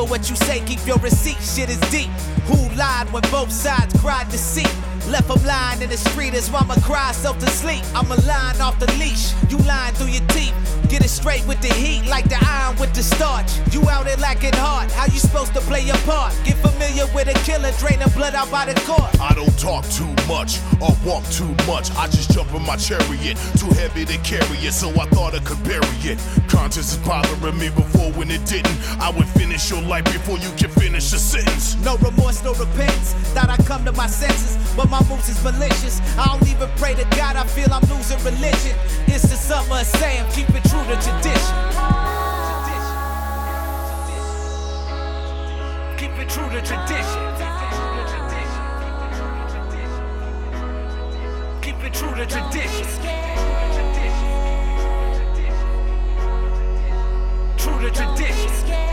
what you say, keep your receipt, shit is deep. Who lied when both sides cried deceit? Left them lying in the street as mama cries self to sleep. I'm a line off the leash, you lying through your teeth. Get it straight with the heat, like the iron with the starch. You out here lacking heart, how you supposed to play your part? Get familiar with a killer, drain the blood out by the court. I don't talk too much or walk too much. I just jump in my chariot, too heavy to carry it, so I thought I could bury it. Conscience is bothering me before when it didn't. I would finish your life before you can finish a sentence. No remorse, no repentance. Thought I'd come to my senses, but my moves is malicious. I don't even pray to God, I feel I'm losing religion. It's the summer of Sam, keep it true to tradition. Keep it true to tradition. Keep it true to tradition. True to tradition.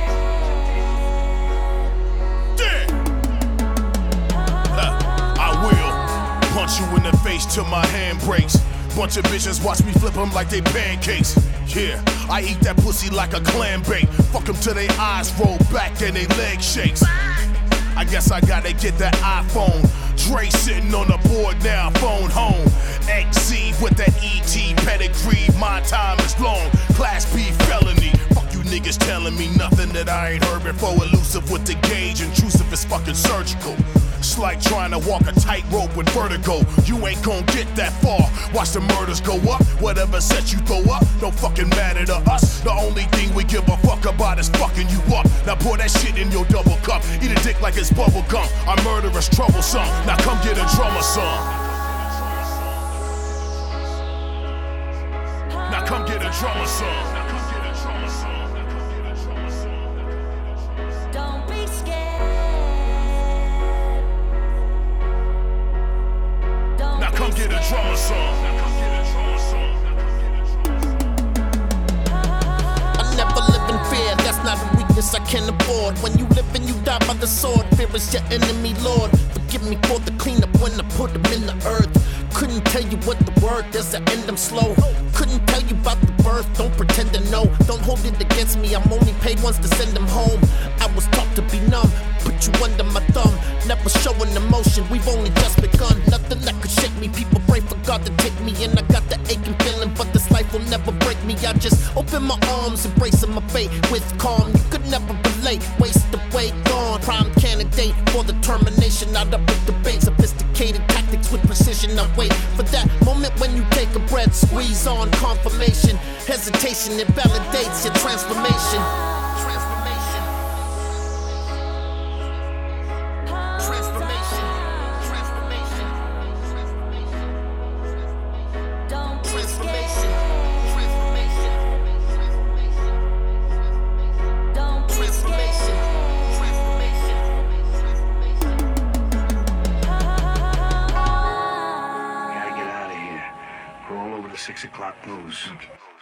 Punch you in the face till my hand breaks. Bunch of bitches watch me flip them like they pancakes. Yeah, I eat that pussy like a clam bake. Fuck them till they eyes roll back and they leg shakes. I guess I gotta get that iPhone. Dre sitting on the board now, phone home. XZ with that ET pedigree. My time is long, Class B felony. Fuck you niggas telling me nothing that I ain't heard before. Elusive with the gauge, intrusive is fucking surgical. It's like trying to walk a tightrope with vertigo. You ain't gon' get that far. Watch the murders go up. Whatever set you throw up, don't fucking matter to us. The only thing we give a fuck about is fucking you up. Now pour that shit in your double cup. Eat a dick like it's bubble gum. I'm murderous, troublesome. Now come get a drummer son. Now come get a drummer son. Don't be scared. Come get a drummer song. I never live in fear, that's not a weakness I can afford. When you live and you die by the sword, fear is your enemy, Lord. Forgive me for the cleanup when I put them in the earth. Couldn't tell you what the word, there's an end, I'm slow. Couldn't tell you about the birth, don't pretend to know. Don't hold it against me, I'm only paid once to send them home. I was taught to be numb, put you under my thumb. Never showing emotion, we've only just begun. Nothing that could shake me, people pray for God to take me in. I got the aching feeling, but this life will never break me. I just open my arms, embracing my fate with calm. You could never relate, waste away, gone. Prime candidate for the termination, out of the debate. Sophisticated tactics with precision, I wait for that moment when you take a breath, squeeze on confirmation. Hesitation, it validates your transformation. All over the 6 o'clock news.